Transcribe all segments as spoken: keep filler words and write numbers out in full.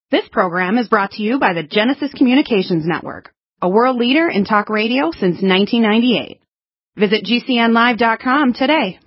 This program is brought to you by the Genesis Communications Network, a world leader in talk radio since nineteen ninety-eight. Visit G C N live dot com today.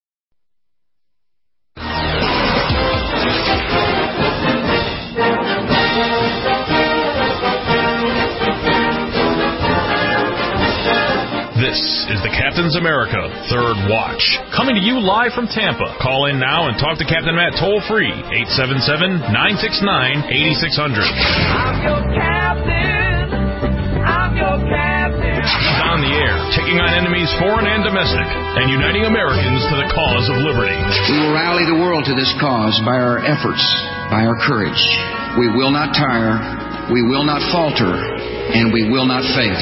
This is the Captain's America Third Watch, coming to you live from Tampa. Call in now and talk to Captain Matt toll-free, eight seven seven, nine six nine, eight six zero zero. I'm your captain. I'm your captain. He's on the air, taking on enemies foreign and domestic, and uniting Americans to the cause of liberty. We will rally the world to this cause by our efforts, by our courage. We will not tire, we will not falter, and we will not fail.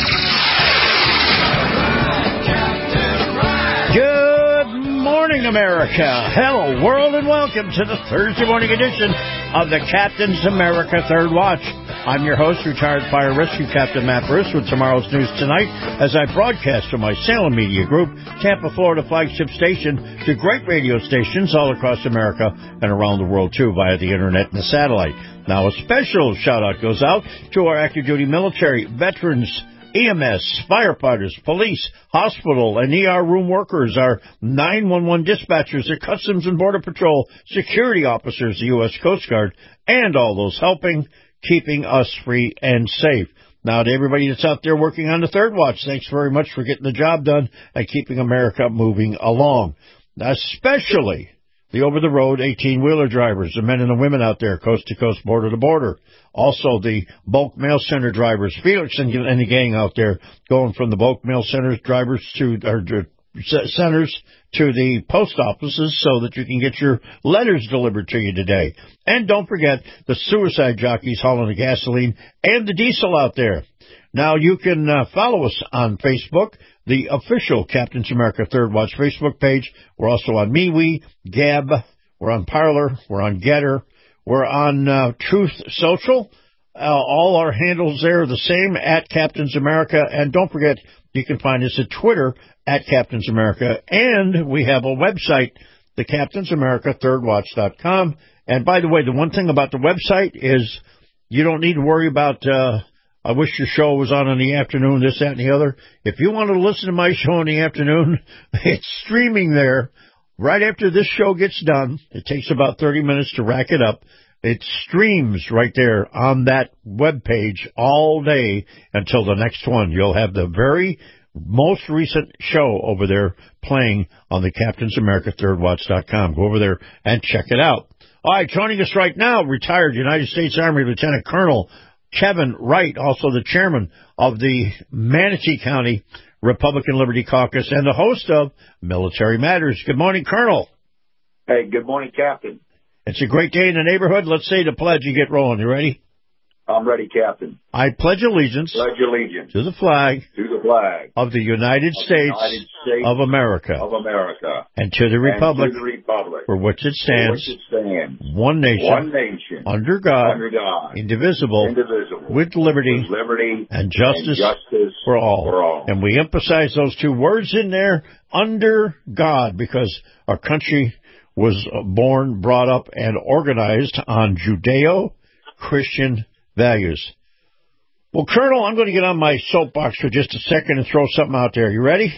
Good morning, America. Hello, world, and welcome to the Thursday morning edition of the Captain's America Third Watch. I'm your host, retired fire rescue Captain Matt Bruce, with tomorrow's news tonight as I broadcast from my Salem Media Group, Tampa, Florida flagship station, to great radio stations all across America and around the world, too, via the internet and the satellite. Now, a special shout-out goes out to our active duty military, veterans, E M S, firefighters, police, hospital, and E R room workers, our nine one one dispatchers, the Customs and Border Patrol, security officers, the U S Coast Guard, and all those helping, keeping us free and safe. Now, to everybody that's out there working on the Third Watch, thanks very much for getting the job done and keeping America moving along. Especially the over-the-road eighteen-wheeler drivers, the men and the women out there, coast-to-coast, border-to-border. Also, the bulk mail center drivers, Felix and, and the gang out there, going from the bulk mail centers drivers to or, uh, centers to the post offices so that you can get your letters delivered to you today. And don't forget the suicide jockeys hauling the gasoline and the diesel out there. Now, you can uh, follow us on Facebook, the official Captain's America Third Watch Facebook page. We're also on MeWe, Gab. We're on Parler. We're on Getter. We're on uh, Truth Social. Uh, all our handles there are the same, at Captain's America. And don't forget, you can find us at Twitter, at Captain's America. And we have a website, the Captain's America Third Watch dot com. And by the way, the one thing about the website is you don't need to worry about, uh, I wish your show was on in the afternoon, this, that, and the other. If you want to listen to my show in the afternoon, it's streaming there. Right after this show gets done, it takes about thirty minutes to rack it up. It streams right there on that web page all day until the next one. You'll have the very most recent show over there playing on the Captain's America Third Watch dot com. Go over there and check it out. All right, joining us right now, retired United States Army Lieutenant Colonel Kevin Wright, also the chairman of the Manatee County Republican Liberty Caucus and the host of Military Matters. Good morning, Colonel. Hey, good morning, Captain. It's a great day in the neighborhood. Let's say the pledge and get rolling. You ready? I'm ready, Captain. I pledge allegiance, pledge allegiance to the flag, to the flag of the United, of States, the United States of America, of America, and to the republic, and to the republic for which it stands, for which it stands one nation, one nation, under God, under God, indivisible, indivisible, with liberty, with liberty and justice, and justice for all. for all. And we emphasize those two words in there, under God, because our country was born, brought up, and organized on Judeo-Christian values. Well, Colonel, I'm going to get on my soapbox for just a second and throw something out there. You ready?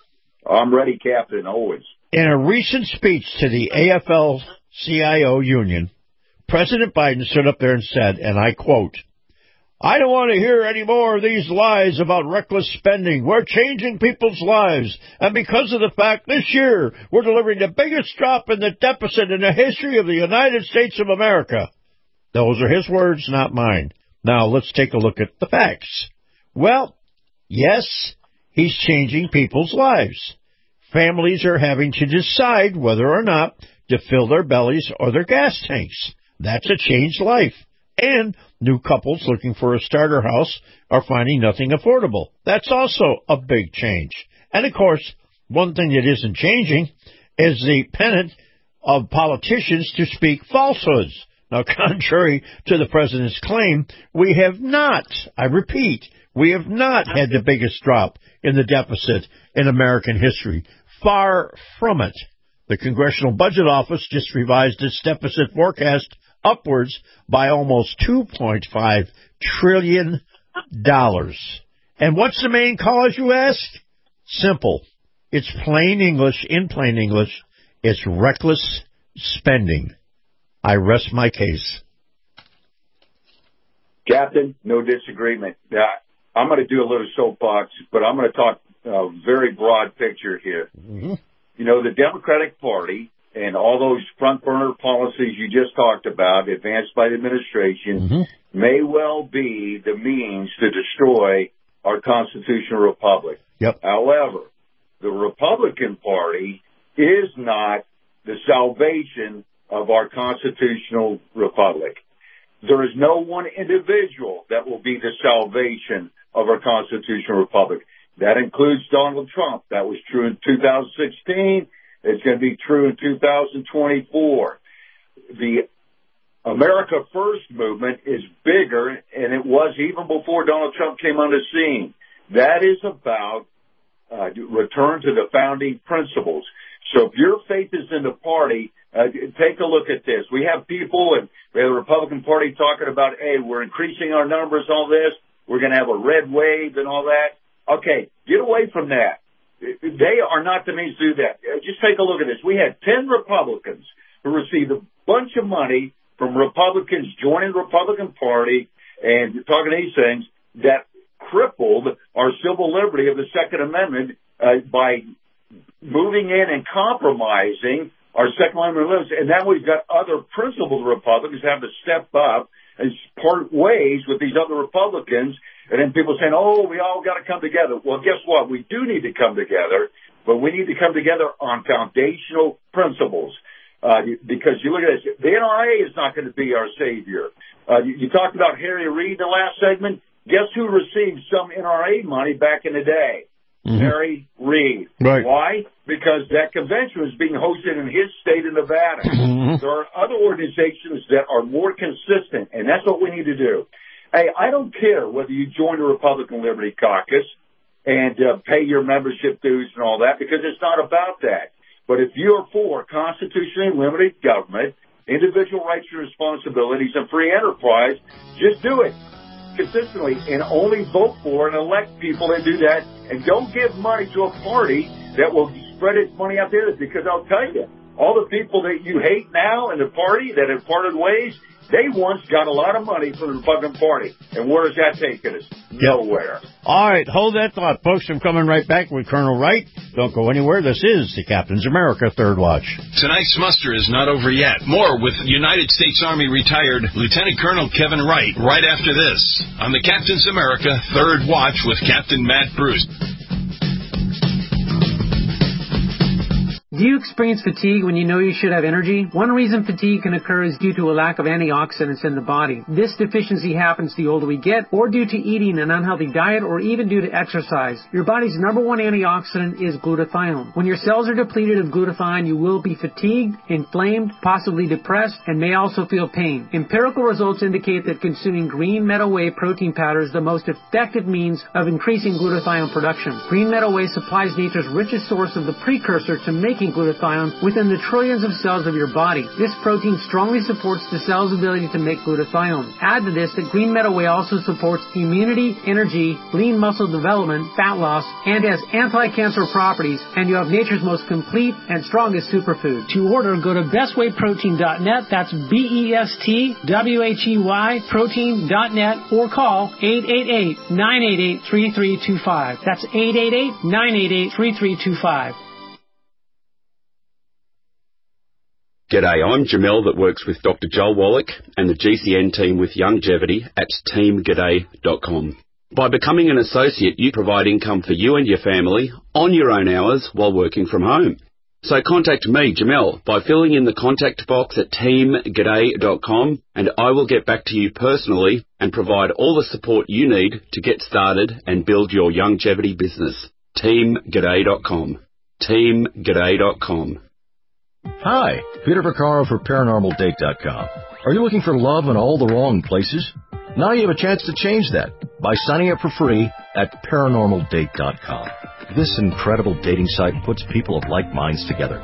I'm ready, Captain, always. In a recent speech to the A F L C I O union, President Biden stood up there and said, and I quote, "I don't want to hear any more of these lies about reckless spending. We're changing people's lives. And because of the fact this year we're delivering the biggest drop in the deficit in the history of the United States of America." Those are his words, not mine. Now, let's take a look at the facts. Well, yes, he's changing people's lives. Families are having to decide whether or not to fill their bellies or their gas tanks. That's a changed life. And new couples looking for a starter house are finding nothing affordable. That's also a big change. And, of course, one thing that isn't changing is the pennant of politicians to speak falsehoods. Now, contrary to the president's claim, we have not, I repeat, we have not had the biggest drop in the deficit in American history. Far from it. The Congressional Budget Office just revised its deficit forecast upwards by almost two point five trillion dollars. And what's the main cause, you ask? Simple. It's plain English, in plain English, it's reckless spending. I rest my case. Captain, no disagreement. Uh, I'm going to do a little soapbox, but I'm going to talk a very broad picture here. Mm-hmm. You know, the Democratic Party and all those front burner policies you just talked about, advanced by the administration, mm-hmm. may well be the means to destroy our constitutional republic. Yep. However, the Republican Party is not the salvation of our constitutional republic. There is no one individual that will be the salvation of our constitutional republic. That includes Donald Trump. That was true in two thousand sixteen. It's going to be true in two thousand twenty-four. The America First movement is bigger, and it was even before Donald Trump came on the scene. That is about uh, return to the founding principles. So if your faith is in the party, uh, take a look at this. We have people, and we have the Republican Party talking about, hey, we're increasing our numbers, all this. We're going to have a red wave and all that. Okay, get away from that. They are not the means to do that. Just take a look at this. We had ten Republicans who received a bunch of money from Republicans joining the Republican Party and talking these things that crippled our civil liberty of the Second Amendment uh, by moving in and compromising our Second Amendment limits. And now we've got other principled Republicans have to step up and part ways with these other Republicans. And then people saying, oh, we all got to come together. Well, guess what? We do need to come together, but we need to come together on foundational principles. Uh, because you look at this, the N R A is not going to be our savior. Uh, you, you talked about Harry Reid in the last segment. Guess who received some N R A money back in the day? Mm-hmm. Harry Reid. Right. Why? Because that convention was being hosted in his state of Nevada. Mm-hmm. There are other organizations that are more consistent, and that's what we need to do. Hey, I don't care whether you join the Republican Liberty Caucus and uh, pay your membership dues and all that, because it's not about that. But if you're for constitutionally limited government, individual rights and responsibilities, and free enterprise, just do it consistently and only vote for and elect people that do that. And don't give money to a party that will spread its money out there, because I'll tell you, all the people that you hate now in the party that have parted ways, they once got a lot of money from the Republican Party. And where is that taking us? Nowhere. All right, hold that thought, folks. I'm coming right back with Colonel Wright. Don't go anywhere. This is the Captain's America Third Watch. Tonight's muster is not over yet. More with United States Army retired Lieutenant Colonel Kevin Wright right after this on the Captain's America Third Watch with Captain Matt Bruce. Do you experience fatigue when you know you should have energy? One reason fatigue can occur is due to a lack of antioxidants in the body. This deficiency happens the older we get, or due to eating an unhealthy diet, or even due to exercise. Your body's number one antioxidant is glutathione. When your cells are depleted of glutathione, you will be fatigued, inflamed, possibly depressed, and may also feel pain. Empirical results indicate that consuming green meadow whey protein powder is the most effective means of increasing glutathione production. Green meadow whey supplies nature's richest source of the precursor to making glutathione within the trillions of cells of your body. This protein strongly supports the cell's ability to make glutathione. Add to this that green meadow whey also supports immunity, energy, lean muscle development, fat loss, and has anti-cancer properties, and you have nature's most complete and strongest superfood. To order, go to best whey protein dot net. That's B E S T W H E Y protein dot net, or call eight eight eight, nine eight eight, three three two five. That's eight eight eight, nine eight eight, three three two five. G'day, I'm Jamel that works with Doctor Joel Wallach and the G C N team with Longevity at team g'day dot com. By becoming an associate, you provide income for you and your family on your own hours while working from home. So contact me, Jamel, by filling in the contact box at team g'day dot com, and I will get back to you personally and provide all the support you need to get started and build your longevity business. team g'day dot com. team g'day dot com. Hi, Peter Vaccaro for paranormal date dot com. Are you looking for love in all the wrong places? Now you have a chance to change that by signing up for free at paranormal date dot com. This incredible dating site puts people of like minds together.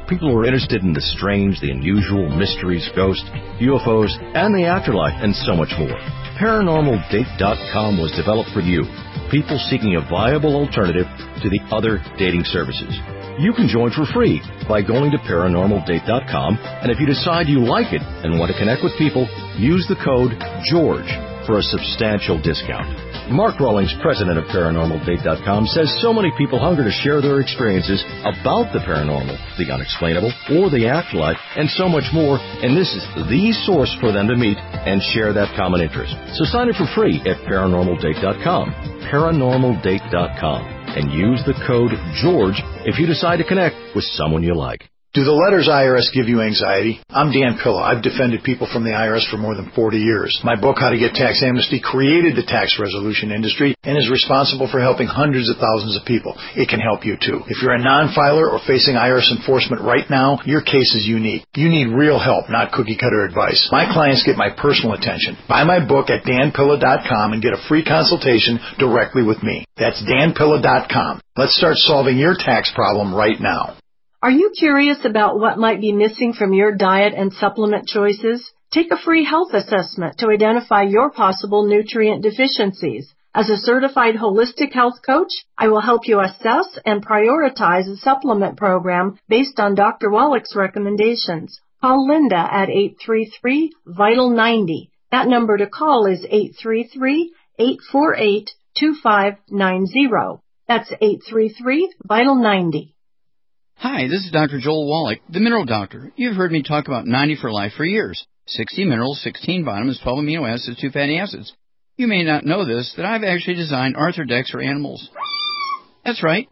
People who are interested in the strange, the unusual, mysteries, ghosts, U F Os, and the afterlife, and so much more. Paranormal Date dot com was developed for you, people seeking a viable alternative to the other dating services. You can join for free by going to Paranormal Date dot com, and if you decide you like it and want to connect with people, use the code GEORGE for a substantial discount. Mark Rawlings, president of Paranormal Date dot com, says so many people hunger to share their experiences about the paranormal, the unexplainable, or the afterlife, and so much more, and this is the source for them to meet and share that common interest. So sign up for free at Paranormal Date dot com, Paranormal Date dot com, and use the code GEORGE if you decide to connect with someone you like. Do the letters I R S give you anxiety? I'm Dan Pilla. I've defended people from the I R S for more than forty years. My book, How to Get Tax Amnesty, created the tax resolution industry and is responsible for helping hundreds of thousands of people. It can help you, too. If you're a non-filer or facing I R S enforcement right now, your case is unique. You need real help, not cookie-cutter advice. My clients get my personal attention. Buy my book at Dan Pilla dot com and get a free consultation directly with me. That's Dan Pilla dot com. Let's start solving your tax problem right now. Are you curious about what might be missing from your diet and supplement choices? Take a free health assessment to identify your possible nutrient deficiencies. As a certified holistic health coach, I will help you assess and prioritize a supplement program based on Doctor Wallach's recommendations. Call Linda at eight three three, VITAL ninety. That number to call is eight three three, eight four eight, two five nine zero. That's eight three three, VITAL ninety. Hi, this is Doctor Joel Wallach, the Mineral Doctor. You've heard me talk about ninety for Life for years. sixty minerals, sixteen vitamins, twelve amino acids, two fatty acids. You may not know this, that I've actually designed Arthrodex for animals. That's right.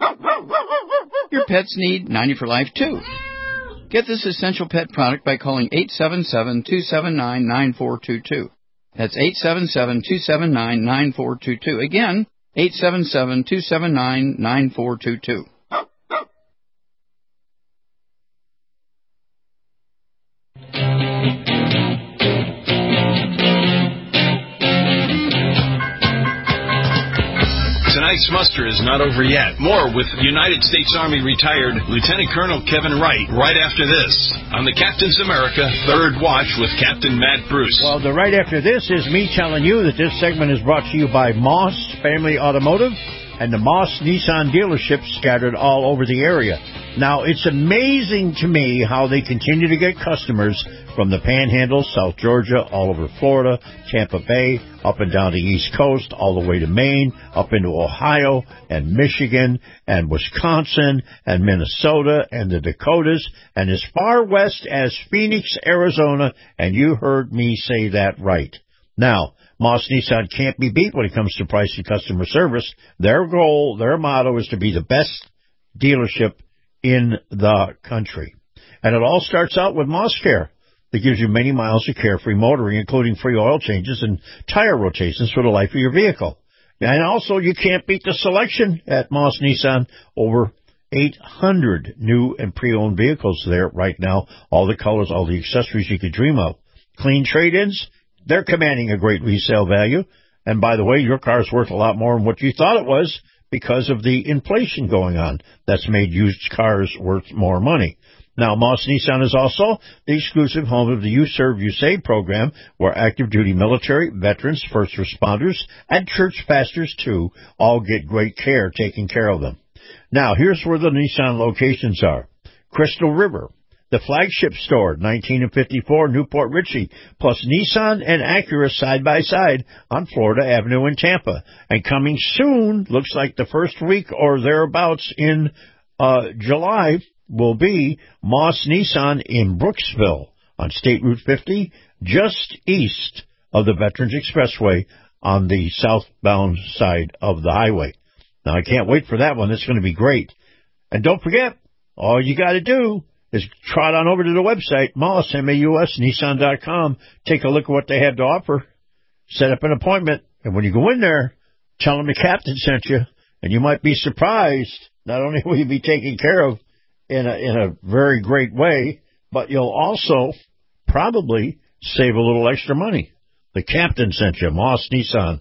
Your pets need ninety for Life, too. Get this essential pet product by calling eight seven seven, two seven nine, nine four two two. That's eight seven seven, two seven nine, nine four two two. Again, eight seven seven, two seven nine, nine four two two. Tonight's muster is not over yet. More with United States Army retired Lieutenant Colonel Kevin Wright right after this on the Captain's America Third Watch with Captain Matt Bruce. Well, the right after this is me telling you that this segment is brought to you by Moss Family Automotive and the Moss Nissan dealerships scattered all over the area. Now, it's amazing to me how they continue to get customers from the Panhandle, South Georgia, all over Florida, Tampa Bay, up and down the East Coast, all the way to Maine, up into Ohio and Michigan and Wisconsin and Minnesota and the Dakotas and as far west as Phoenix, Arizona, and you heard me say that right. Now, Moss Nissan can't be beat when it comes to price and customer service. Their goal, their motto is to be the best dealership in the country. And it all starts out with Moss Care. That gives you many miles of carefree motoring, including free oil changes and tire rotations for the life of your vehicle. And also, you can't beat the selection at Moss Nissan. Over eight hundred new and pre-owned vehicles there right now. All the colors, all the accessories you could dream of. Clean trade-ins, they're commanding a great resale value. And by the way, your car's worth a lot more than what you thought it was because of the inflation going on. That's made used cars worth more money. Now, Moss Nissan is also the exclusive home of the You Serve, You Save program, where active-duty military, veterans, first responders, and church pastors, too, all get great care taking care of them. Now, here's where the Nissan locations are. Crystal River, the flagship store, nineteen and fifty-four Newport Richie, plus Nissan and Acura side-by-side on Florida Avenue in Tampa. And coming soon, looks like the first week or thereabouts in uh July, will be Moss Nissan in Brooksville on State Route fifty, just east of the Veterans Expressway on the southbound side of the highway. Now, I can't wait for that one. It's going to be great. And don't forget, all you got to do is trot on over to the website, Moss, M A U S, Nissan dot com. Take a look at what they have to offer. Set up an appointment. And when you go in there, tell them the captain sent you. And you might be surprised. Not only will you be taken care of in a, in a very great way, but you'll also probably save a little extra money. The captain sent you, Moss Nissan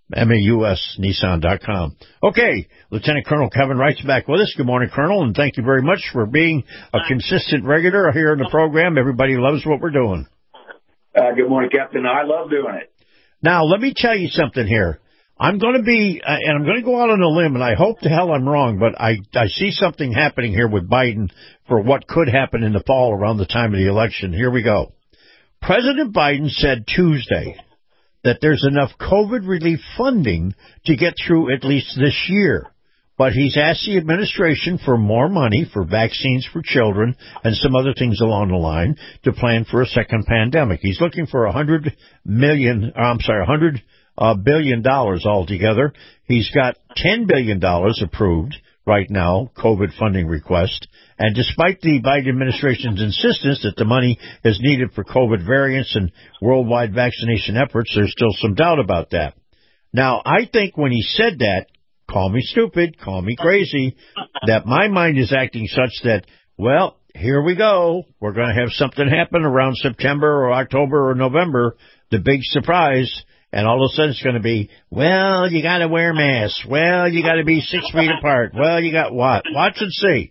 M A U S Nissan dot com. Okay, Lieutenant Colonel Kevin Wright's back with us. Good morning, Colonel, and thank you very much for being a consistent regular here in the program. Everybody loves what we're doing. Uh, good morning, Captain. I love doing it. Now, let me tell you something here. I'm going to be, uh, and I'm going to go out on a limb, and I hope to hell I'm wrong, but I, I see something happening here with Biden for what could happen in the fall around the time of the election. Here we go. President Biden said Tuesday that there's enough COVID relief funding to get through at least this year. But he's asked the administration for more money for vaccines for children and some other things along the line to plan for a second pandemic. He's looking for a hundred million, I'm sorry, a hundred uh, billion dollars altogether. He's got ten billion dollars approved right now, COVID funding request. And despite the Biden administration's insistence that the money is needed for COVID variants and worldwide vaccination efforts, there's still some doubt about that. Now, I think when he said that, call me stupid, call me crazy, that my mind is acting such that, well, here we go. We're going to have something happen around September or October or November, the big surprise. And all of a sudden it's going to be, well, you got to wear masks. Well, you got to be six feet apart. Well, you got what? Watch and see.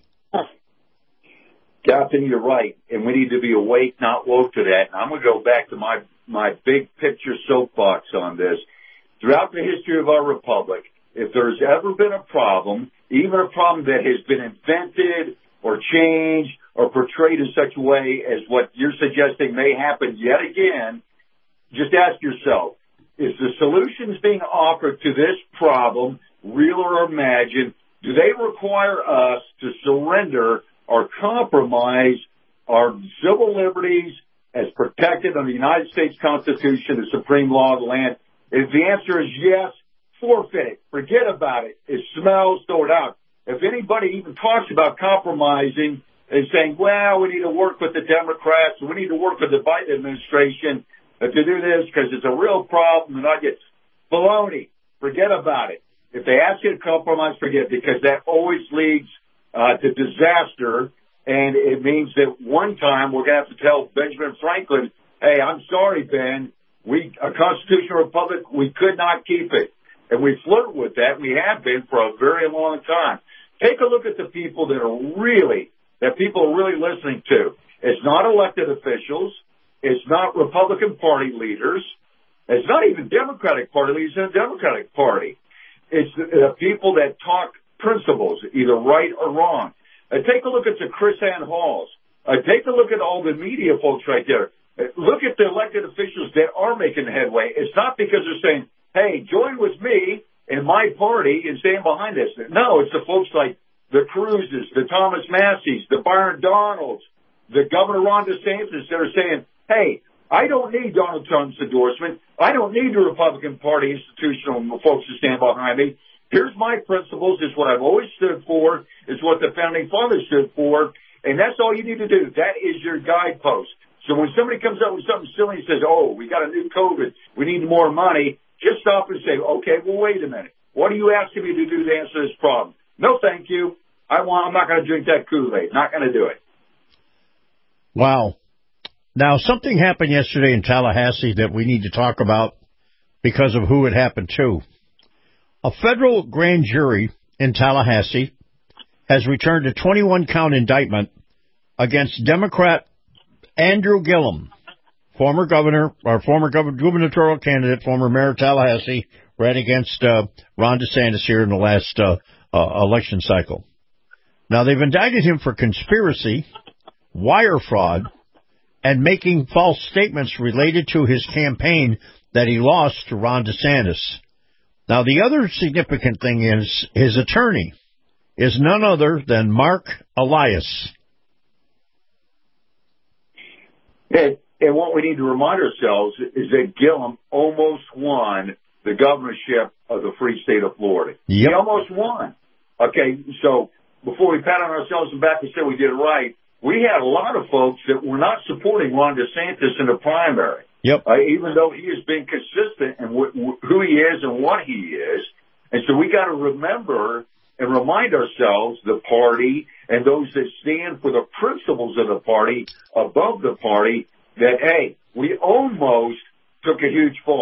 Captain, you're right, and we need to be awake, not woke to that. And I'm going to go back to my, my big picture soapbox on this. Throughout the history of our republic, if there's ever been a problem, even a problem that has been invented or changed or portrayed in such a way as what you're suggesting may happen yet again, just ask yourself, is the solutions being offered to this problem, real or imagined, do they require us to surrender or compromise our civil liberties as protected under the United States Constitution, the supreme law of the land? If the answer is yes, forfeit it. Forget about it. It smells, throw it out. If anybody even talks about compromising and saying, well, we need to work with the Democrats, we need to work with the Biden administration to do this because it's a real problem, and I get baloney. Forget about it. If they ask you to compromise, forget it, because that always leads uh, to disaster, and it means that one time we're going to have to tell Benjamin Franklin, hey, I'm sorry, Ben, we a constitutional republic, we could not keep it. And we flirt with that. We have been for a very long time. Take a look at the people that are really, that people are really listening to. It's not elected officials. It's not Republican Party leaders. It's not even Democratic Party leaders in the Democratic Party. It's the people that talk principles, either right or wrong. Uh, take a look at the Chris Ann Halls. Uh, take a look at all the media folks right there. Uh, look at the elected officials that are making headway. It's not because they're saying, hey, join with me and my party and stand behind this. No, it's the folks like the Cruzes, the Thomas Masseys, the Byron Donalds, the Governor Ron DeSantis that are saying, hey, I don't need Donald Trump's endorsement. I don't need the Republican Party institutional folks to stand behind me. Here's my principles. It's what I've always stood for. It's what the Founding Fathers stood for. And that's all you need to do. That is your guidepost. So when somebody comes up with something silly and says, oh, we got a new COVID, we need more money, just stop and say, okay, well, wait a minute. What are you asking me to do to answer this problem? No, thank you. I want, I'm not going to drink that Kool-Aid. Not going to do it. Wow. Now, something happened yesterday in Tallahassee that we need to talk about because of who it happened to. A federal grand jury in Tallahassee has returned a twenty-one count indictment against Democrat Andrew Gillum, former governor, or former gubernatorial candidate, former mayor of Tallahassee, ran against uh, Ron DeSantis here in the last uh, uh, election cycle. Now, they've indicted him for conspiracy, wire fraud, and making false statements related to his campaign that he lost to Ron DeSantis. Now, the other significant thing is his attorney is none other than Mark Elias. And, and what we need to remind ourselves is that Gillum almost won the governorship of the free state of Florida. Yep. He almost won. Okay, so before we pat on ourselves on the back and say we did it right, we had a lot of folks that were not supporting Ron DeSantis in the primary. Yep. Uh, even though he has been consistent in wh- wh- who he is and what he is. And so we got to remember and remind ourselves, the party and those that stand for the principles of the party above the party, that, hey, we almost took a huge fall.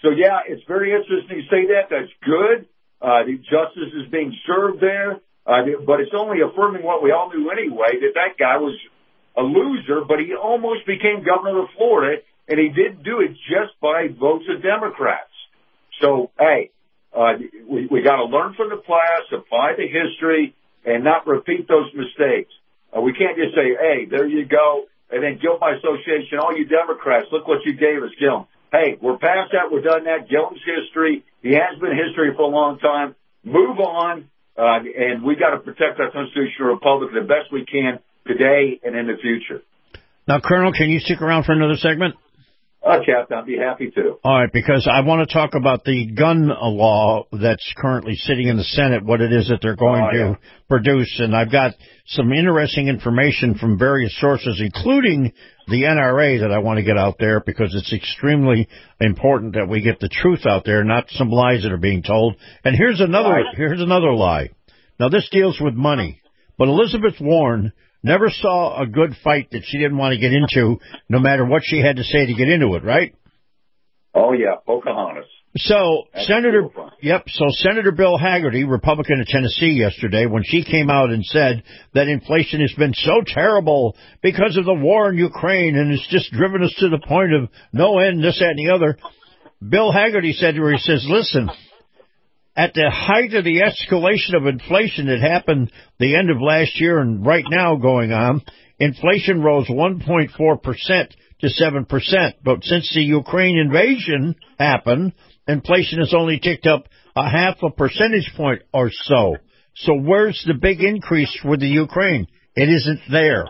So, yeah, it's very interesting you say that. That's good. Uh, the justice is being served there. Uh, but it's only affirming what we all knew anyway, that that guy was a loser, but he almost became governor of Florida, and he did do it just by votes of Democrats. So, hey, uh, we, we got to learn from the past, apply the history, and not repeat those mistakes. Uh, we can't just say, hey, there you go, and then guilt by association, all you Democrats, look what you gave us, Gilm. Hey, we're past that, we're done that. Gilm's history. He has been history for a long time. Move on, uh, and we got to protect our constitutional republic the best we can today and in the future. Now, Colonel, can you stick around for another segment? Uh, Captain, I'd be happy to. All right, because I want to talk about the gun law that's currently sitting in the Senate, what it is that they're going oh, yeah. to produce. And I've got some interesting information from various sources, including the N R A, that I want to get out there because it's extremely important that we get the truth out there, not some lies that are being told. And here's another, right. here's another lie. Now, this deals with money, but Elizabeth Warren never saw a good fight that she didn't want to get into, no matter what she had to say to get into it, right? Oh, yeah, Pocahontas. So, That's Senator, yep, so Senator Bill Hagerty, Republican of Tennessee yesterday, when she came out and said that inflation has been so terrible because of the war in Ukraine and it's just driven us to the point of no end, this, that, and the other, Bill Hagerty said to her, he says, listen, at the height of the escalation of inflation that happened the end of last year and right now going on, inflation rose one point four percent to seven percent. But since the Ukraine invasion happened, inflation has only ticked up a half a percentage point or so. So where's the big increase for the Ukraine? It isn't there.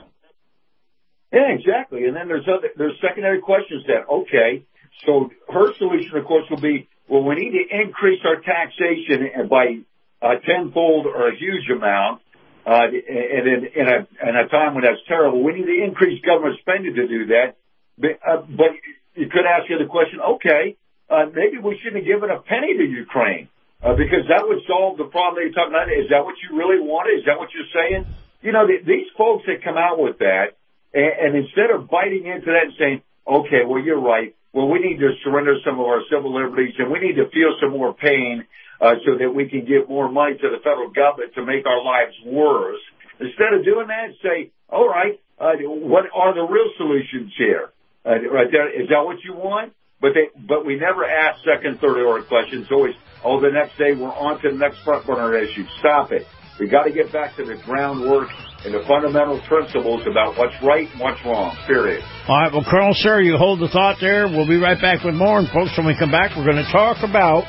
Yeah, exactly. And then there's other, there's secondary questions that, okay, so her solution, of course, will be, well, we need to increase our taxation by uh, tenfold or a huge amount, uh, and in, in, a, in a time when that's terrible. We need to increase government spending to do that. But, uh, but you could ask you the question, okay, uh, maybe we shouldn't have given a penny to Ukraine, uh, because that would solve the problem that you're talking about. Is that what you really wanted? Is that what you're saying? You know, the, these folks that come out with that, and, and instead of biting into that and saying, okay, well, you're right. Well, we need to surrender some of our civil liberties, and we need to feel some more pain uh, so that we can give more money to the federal government to make our lives worse. Instead of doing that, say, all right, uh, what are the real solutions here? Uh, right there, is that what you want? But they, but we never ask second, third order questions. Always, oh, the next day we're on to the next front burner issue. Stop it. We got to get back to the groundwork and the fundamental principles about what's right and what's wrong, period. All right, well, Colonel, sir, you hold the thought there. We'll be right back with more. And, folks, when we come back, we're going to talk about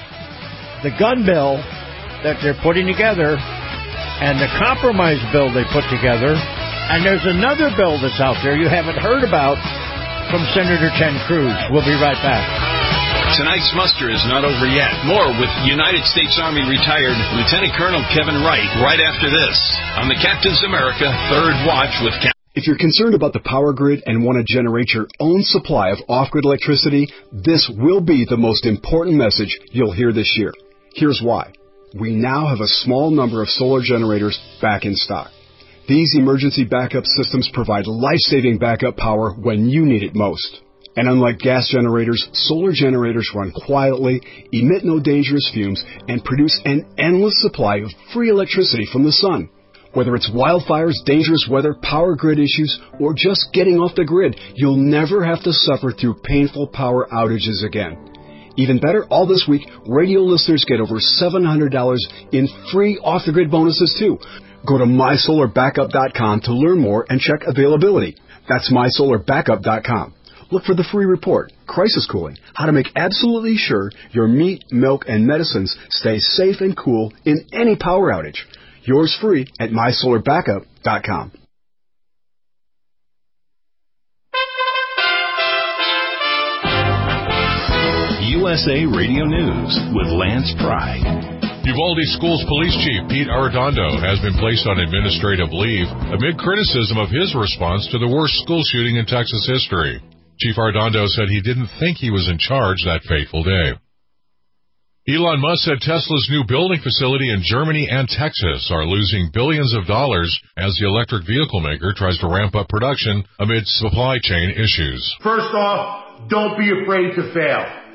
the gun bill that they're putting together and the compromise bill they put together. And there's another bill that's out there you haven't heard about from Senator Ted Cruz. We'll be right back. Tonight's muster is not over yet. More with United States Army retired Lieutenant Colonel Kevin Wright right after this on the Captain's America Third Watch with Captain. If you're concerned about the power grid and want to generate your own supply of off-grid electricity, this will be the most important message you'll hear this year. Here's why. We now have a small number of solar generators back in stock. These emergency backup systems provide life-saving backup power when you need it most. And unlike gas generators, solar generators run quietly, emit no dangerous fumes, and produce an endless supply of free electricity from the sun. Whether it's wildfires, dangerous weather, power grid issues, or just getting off the grid, you'll never have to suffer through painful power outages again. Even better, all this week, radio listeners get over seven hundred dollars in free off-the-grid bonuses, too. Go to my solar backup dot com to learn more and check availability. That's my solar backup dot com. Look for the free report, Crisis Cooling, how to make absolutely sure your meat, milk, and medicines stay safe and cool in any power outage. Yours free at my solar backup dot com. U S A Radio News with Lance Pride. Uvalde Schools Police Chief Pete Arredondo has been placed on administrative leave amid criticism of his response to the worst school shooting in Texas history. Chief Arredondo said he didn't think he was in charge that fateful day. Elon Musk said Tesla's new building facility in Germany and Texas are losing billions of dollars as the electric vehicle maker tries to ramp up production amid supply chain issues. First off, don't be afraid to fail.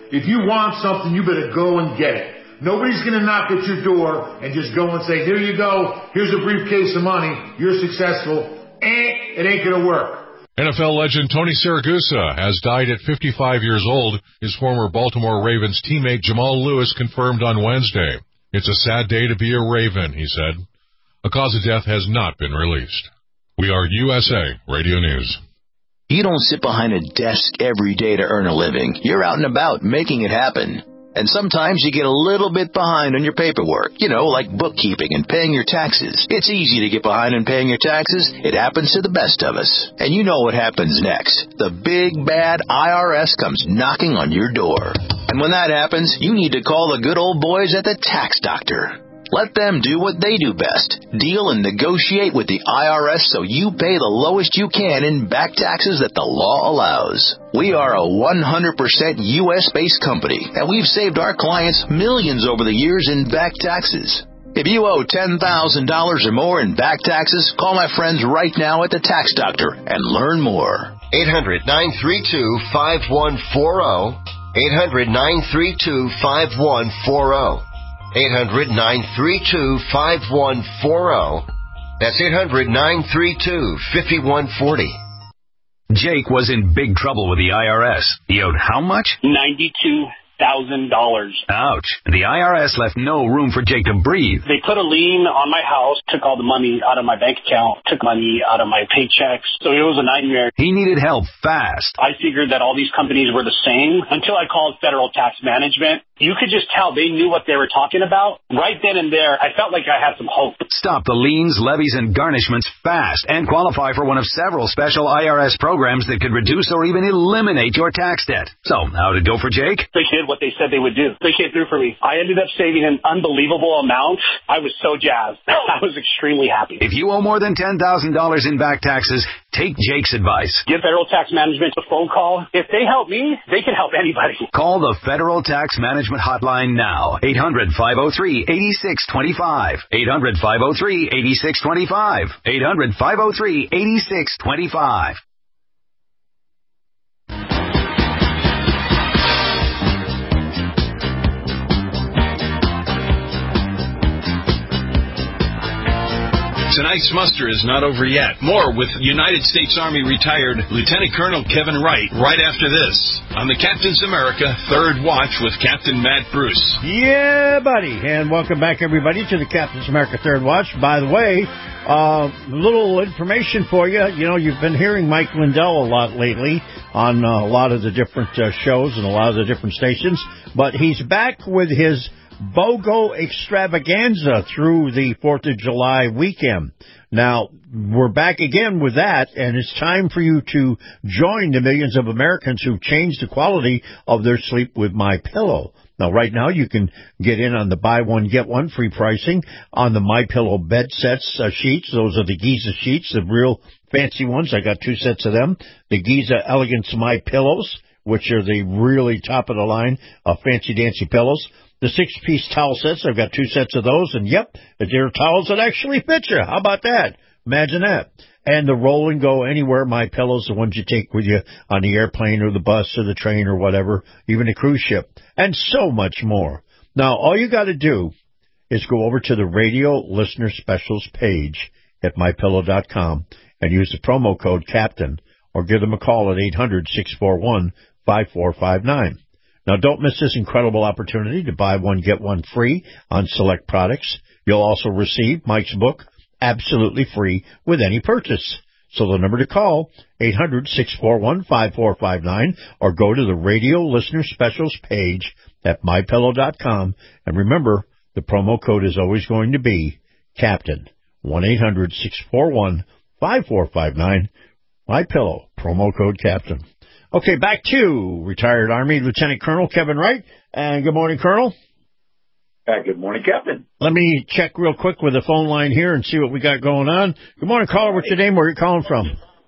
If you want something, you better go and get it. Nobody's going to knock at your door and just go and say, here you go, here's a briefcase of money, you're successful. Eh, it ain't going to work. N F L legend Tony Siragusa has died at fifty-five years old. His former Baltimore Ravens teammate Jamal Lewis confirmed on Wednesday. It's a sad day to be a Raven, he said. A cause of death has not been released. We are U S A Radio News. You don't sit behind a desk every day to earn a living. You're out and about making it happen. And sometimes you get a little bit behind on your paperwork, you know, like bookkeeping and paying your taxes. It's easy to get behind in paying your taxes. It happens to the best of us. And you know what happens next. The big, bad I R S comes knocking on your door. And when that happens, you need to call the good old boys at the Tax Doctor. Let them do what they do best. Deal and negotiate with the I R S so you pay the lowest you can in back taxes that the law allows. We are a one hundred percent U S-based company, and we've saved our clients millions over the years in back taxes. If you owe ten thousand dollars or more in back taxes, call my friends right now at the Tax Doctor and learn more. eight hundred, nine three two, five one four zero. eight hundred, nine three two, five one four zero. eight hundred, nine three two, five one four zero. That's eight hundred, nine three two, five one four zero. Jake was in big trouble with the I R S. He owed how much? ninety-two thousand dollars. Ouch. The I R S left no room for Jake to breathe. They put a lien on my house, took all the money out of my bank account, took money out of my paychecks. So it was a nightmare. He needed help fast. I figured that all these companies were the same until I called Federal Tax Management. You could just tell they knew what they were talking about. Right then and there, I felt like I had some hope. Stop the liens, levies, and garnishments fast and qualify for one of several special I R S programs that could reduce or even eliminate your tax debt. So, how'd it go for Jake? They did what they said they would do. They came through for me. I ended up saving an unbelievable amount. I was so jazzed. I was extremely happy. If you owe more than ten thousand dollars in back taxes, take Jake's advice. Give Federal Tax Management a phone call. If they help me, they can help anybody. Call the Federal Tax Management Hotline now. eight hundred, five oh three, eight six two five. eight hundred, five oh three, eight six two five. eight hundred, five oh three, eight six two five. Tonight's muster is not over yet. More with United States Army retired Lieutenant Colonel Kevin Wright right after this on the Captain's America Third Watch with Captain Matt Bruce. Yeah, buddy. And welcome back, everybody, to the Captain's America Third Watch. By the way, a uh, little information for you. You know, you've been hearing Mike Lindell a lot lately on uh, a lot of the different uh, shows and a lot of the different stations. But he's back with his BOGO extravaganza through the fourth of July weekend. Now, we're back again with that, and it's time for you to join the millions of Americans who've changed the quality of their sleep with MyPillow. Now, right now, you can get in on the buy one, get one free pricing on the MyPillow bed sets uh, sheets. Those are the Giza sheets, the real fancy ones. I got two sets of them. The Giza Elegance MyPillows, which are the really top of the line of fancy-dancy pillows. The six-piece towel sets, I've got two sets of those, and yep, they're towels that actually fit you. How about that? Imagine that. And the roll and go anywhere MyPillows, the ones you take with you on the airplane or the bus or the train or whatever, even a cruise ship, and so much more. Now, all you got to do is go over to the Radio Listener Specials page at my pillow dot com and use the promo code CAPTAIN, or give them a call at eight hundred, six four one, five four five nine. Now, don't miss this incredible opportunity to buy one, get one free on select products. You'll also receive Mike's book absolutely free with any purchase. So the number to call, eight hundred, six four one, five four five nine, or go to the Radio Listener Specials page at my pillow dot com. And remember, the promo code is always going to be CAPTAIN, one eight hundred, six four one, five four five nine. MyPillow, promo code CAPTAIN. Okay, back to retired Army Lieutenant Colonel Kevin Wright. And good morning, Colonel. Uh, good morning, Captain. Let me check real quick with the phone line here and see what we got going on. Good morning, caller. What's your name? Where are you calling from?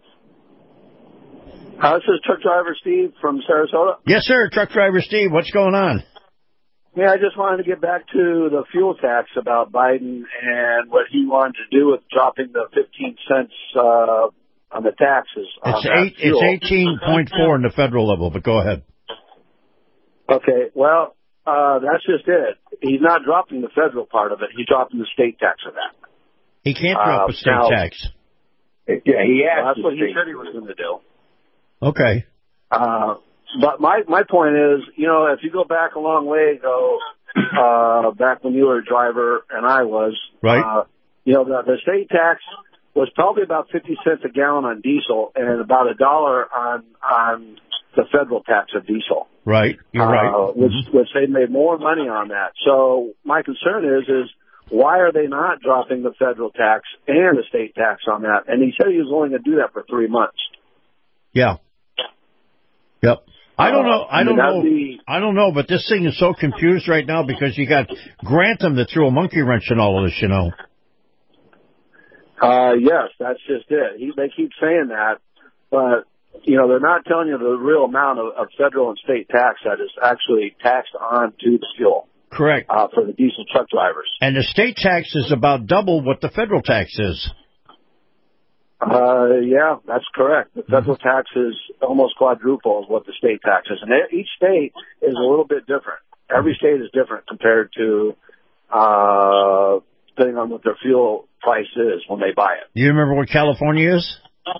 Uh, this is Truck Driver Steve from Sarasota. Yes, sir. Truck Driver Steve. What's going on? Yeah, I just wanted to get back to the fuel tax about Biden and what he wanted to do with dropping the fifteen cents uh, on the taxes. It's on eight. It's eighteen point four in the federal level. But go ahead. Okay, well, uh, that's just it. He's not dropping the federal part of it. He's dropping the state tax of that. He can't drop uh, a state now, tax. Yeah, he has. Well, that's what he said he was going to do. Okay. Uh, but my my point is, you know, if you go back a long way ago, uh, back when you were a driver and I was, right. Uh, you know, the, the state tax was probably about fifty cents a gallon on diesel and about a dollar on on the federal tax of diesel. Right, you're uh, right. Which, Mm-hmm. which they made more money on that. So my concern is, is why are they not dropping the federal tax and the state tax on that? And he said he was only going to do that for three months. Yeah. Yep. I don't know. I I mean, don't know. be, I don't know. But this thing is so confused right now because you got Grantham that threw a monkey wrench in all of this. You know. Uh, yes, that's just it. He, they keep saying that, but you know they're not telling you the real amount of, of federal and state tax that is actually taxed on to the fuel. Correct. Uh, for the diesel truck drivers. And the state tax is about double what the federal tax is. Uh, yeah, that's correct. The federal mm-hmm. tax is almost quadruple what the state tax is. And each state is a little bit different. Every state is different compared to, uh, depending on what their fuel price is when they buy it. Do you remember what California is?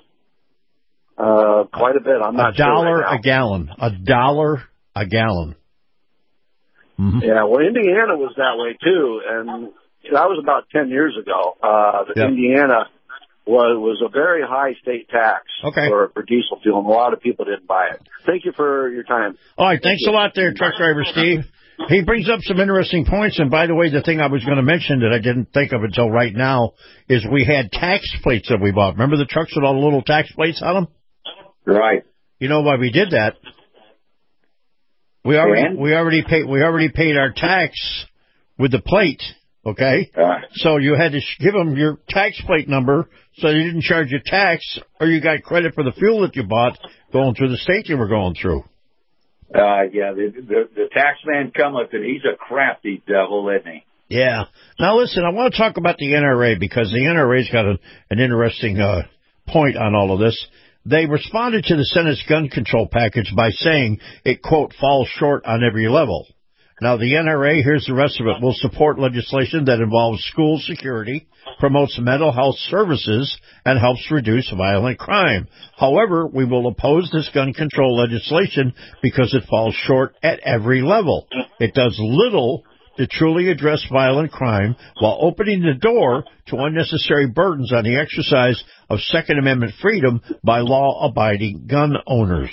Uh, quite a bit. I'm not sure. A dollar right now. a gallon. A dollar a gallon. Mm-hmm. Yeah, well, Indiana was that way too. And that was about ten years ago. Uh, the yep. Indiana was was a very high state tax okay. for, for diesel fuel, and a lot of people didn't buy it. Thank you for your time. All right, thanks a lot there, truck driver Steve. He brings up some interesting points, and by the way, the thing I was going to mention that I didn't think of until right now is we had tax plates that we bought. Remember the trucks with all the little tax plates on them? Right. You know why we did that? We already and? we already paid we already paid our tax with the plate. Okay, uh, so you had to sh- give them your tax plate number so they didn't charge you tax, or you got credit for the fuel that you bought going through the state you were going through. Uh, yeah, the, the, the tax man cometh, and he's a crafty devil, isn't he? Yeah. Now listen, I want to talk about the N R A because the N R A's got a, an interesting uh, point on all of this. They responded to the Senate's gun control package by saying it, quote, falls short on every level. Now, the N R A, here's the rest of it, will support legislation that involves school security, promotes mental health services, and helps reduce violent crime. However, we will oppose this gun control legislation because it falls short at every level. It does little to truly address violent crime while opening the door to unnecessary burdens on the exercise of Second Amendment freedom by law-abiding gun owners.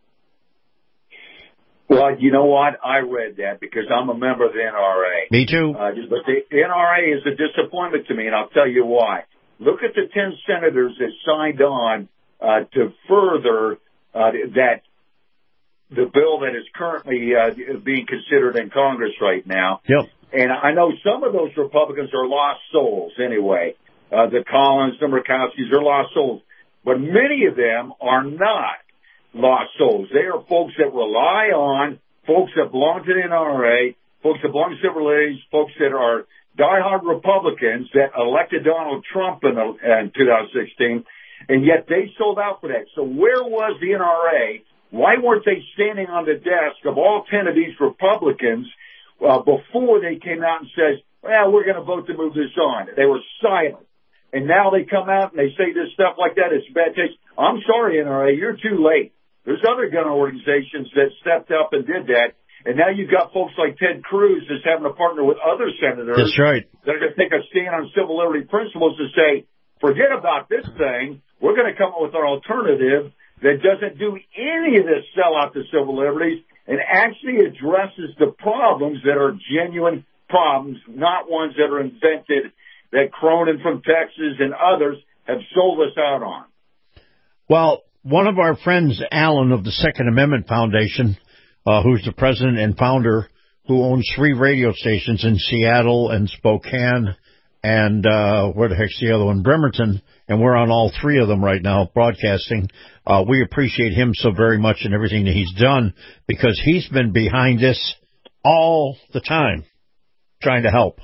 Well, you know what? I read that because I'm a member of the N R A. Me too. Uh, but the N R A is a disappointment to me, and I'll tell you why. Look at the ten senators that signed on uh, to further uh, that the bill that is currently uh, being considered in Congress right now. Yep. And I know some of those Republicans are lost souls anyway. Uh, the Collins, the Murkowskis are lost souls. But many of them are not lost souls. They are folks that rely on, folks that belong to the N R A, folks that belong to civil liberties, folks that are diehard Republicans that elected Donald Trump in, in two thousand sixteen, and yet they sold out for that. So where was the N R A? Why weren't they standing on the desk of all ten of these Republicans uh, before they came out and said, well, we're going to vote to move this on? They were silent. And now they come out and they say this stuff like that. It's bad taste. I'm sorry, N R A, you're too late. There's other gun organizations that stepped up and did that. And now you've got folks like Ted Cruz that's having to partner with other senators. That's right. That are going to take a stand on civil liberty principles to say, forget about this thing. We're going to come up with an alternative that doesn't do any of this sellout to civil liberties and actually addresses the problems that are genuine problems, not ones that are invented that Cronin from Texas and others have sold us out on. Well, one of our friends, Alan of the Second Amendment Foundation, uh, who's the president and founder, who owns three radio stations in Seattle and Spokane and uh, where the heck's the other one, Bremerton, and we're on all three of them right now broadcasting. Uh, we appreciate him so very much and everything that he's done because he's been behind this all the time trying to help.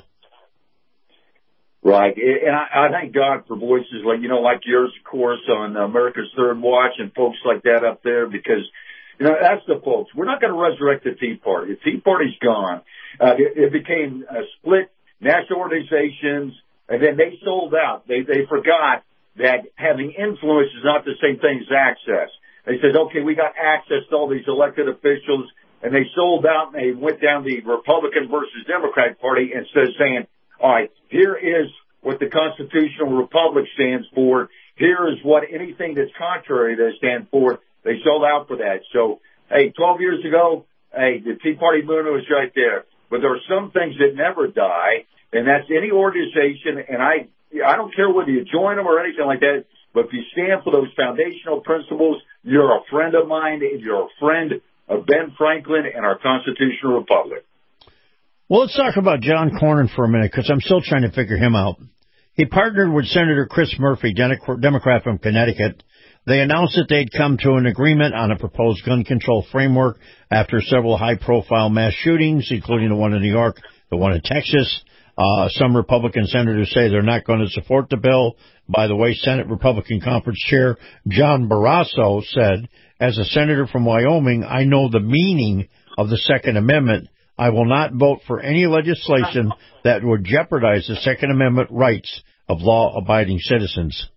Right. And I, I thank God for voices like, you know, like yours, of course, on America's Third Watch and folks like that up there because, You know, that's the folks. We're not going to resurrect the Tea Party. The Tea Party's gone. Uh, it, it became a split national organizations, and then they sold out. They they forgot that having influence is not the same thing as access. They said, okay, we got access to all these elected officials, and they sold out, and they went down the Republican versus Democrat Party instead of saying, all right, here is what the constitutional republic stands for. Here is what anything that's contrary to that stands for. They sold out for that. So, hey, twelve years ago, hey, the Tea Party movement was right there. But there are some things that never die, and that's any organization, and I I don't care whether you join them or anything like that, but if you stand for those foundational principles, you're a friend of mine, and you're a friend of Ben Franklin and our constitutional republic. Well, let's talk about John Cornyn for a minute, because I'm still trying to figure him out. He partnered with Senator Chris Murphy, Democrat from Connecticut. They announced that they'd come to an agreement on a proposed gun control framework after several high-profile mass shootings, including the one in New York, the one in Texas. Uh, some Republican senators say they're not going to support the bill. By the way, Senate Republican Conference Chair John Barrasso said, as a senator from Wyoming, I know the meaning of the Second Amendment. I will not vote for any legislation that would jeopardize the Second Amendment rights of law-abiding citizens.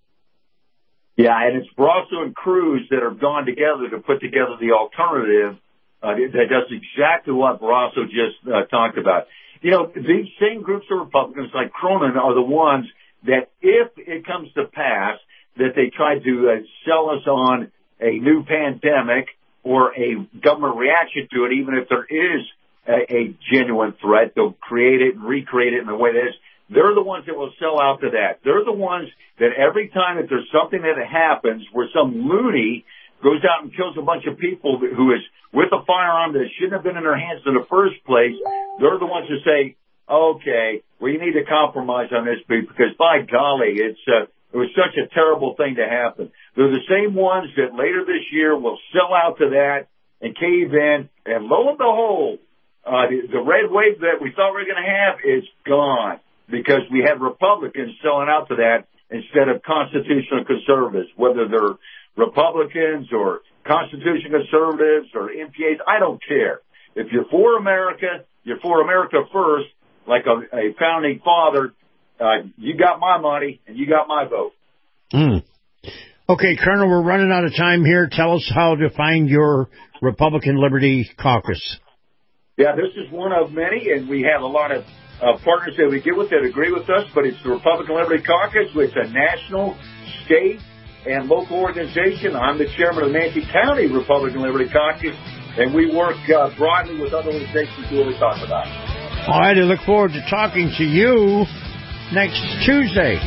Yeah, and it's Barrasso and Cruz that have gone together to put together the alternative uh, that does exactly what Barrasso just uh, talked about. You know, these same groups of Republicans like Cronin are the ones that, if it comes to pass, that they try to uh, sell us on a new pandemic or a government reaction to it, even if there is a, a genuine threat, they'll create it and recreate it in the way that is. They're the ones that will sell out to that. They're the ones that every time that there's something that happens where some loony goes out and kills a bunch of people who is with a firearm that shouldn't have been in their hands in the first place, they're the ones who say, okay, we need to compromise on this because, by golly, it's uh, it was such a terrible thing to happen. They're the same ones that later this year will sell out to that and cave in, and lo and behold, uh, the, the red wave that we thought we were going to have is gone, because we have Republicans selling out to that instead of constitutional conservatives, whether they're Republicans or constitutional conservatives or M P As. I don't care. If you're for America, you're for America first, like a, a founding father. Uh, you got my money and you got my vote. Mm. Okay, Colonel, we're running out of time here. Tell us how to find your Republican Liberty Caucus. Yeah, this is one of many, and we have a lot of Uh, partners that we get with that agree with us, but it's the Republican Liberty Caucus, which is a national, state, and local organization. I'm the chairman of the Nancy County Republican Liberty Caucus, and we work uh, broadly with other organizations who we talk about. All right, I look forward to talking to you next Tuesday.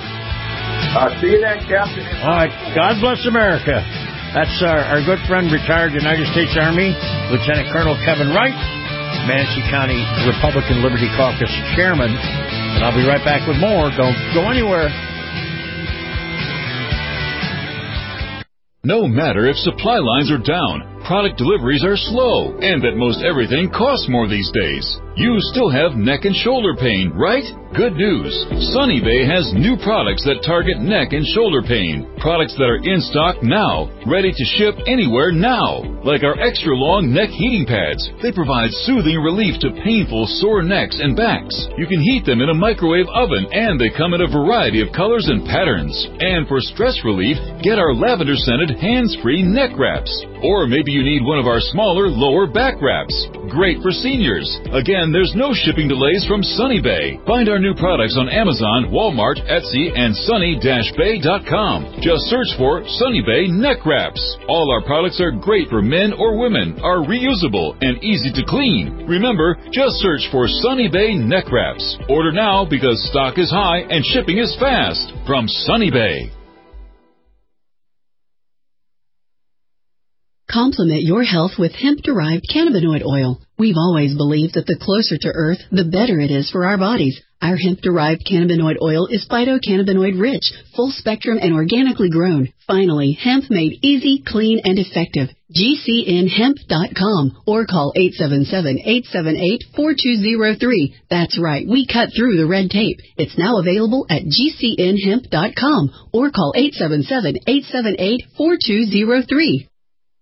Uh, see you then, Captain. All right, God bless America. That's our, our good friend, retired United States Army, Lieutenant Colonel Kevin Wright, Manatee County Republican Liberty Caucus chairman. And I'll be right back with more. Don't go anywhere. No matter if supply lines are down, product deliveries are slow, and that most everything costs more these days, you still have neck and shoulder pain, right? Good news. Sunny Bay has new products that target neck and shoulder pain. Products that are in stock now, ready to ship anywhere now. Like our extra long neck heating pads. They provide soothing relief to painful sore necks and backs. You can heat them in a microwave oven, and they come in a variety of colors and patterns. And for stress relief, get our lavender scented hands-free neck wraps. Or maybe you need one of our smaller lower back wraps. Great for seniors. Again, there's no shipping delays from Sunny Bay. Find our new products on Amazon, Walmart, Etsy, and sunny dash bay dot com. Just search for Sunny Bay Neck Wraps. All our products are great for men or women, are reusable, and easy to clean. Remember, just search for Sunny Bay Neck Wraps. Order now because stock is high and shipping is fast. From Sunny Bay. Complement your health with hemp-derived cannabinoid oil. We've always believed that the closer to Earth, the better it is for our bodies. Our hemp-derived cannabinoid oil is phytocannabinoid-rich, full-spectrum, and organically grown. Finally, hemp made easy, clean, and effective. G C N hemp dot com or call eight seven seven, eight seven eight, four two zero three. That's right, we cut through the red tape. It's now available at G C N hemp dot com or call eight seven seven, eight seven eight, four two zero three.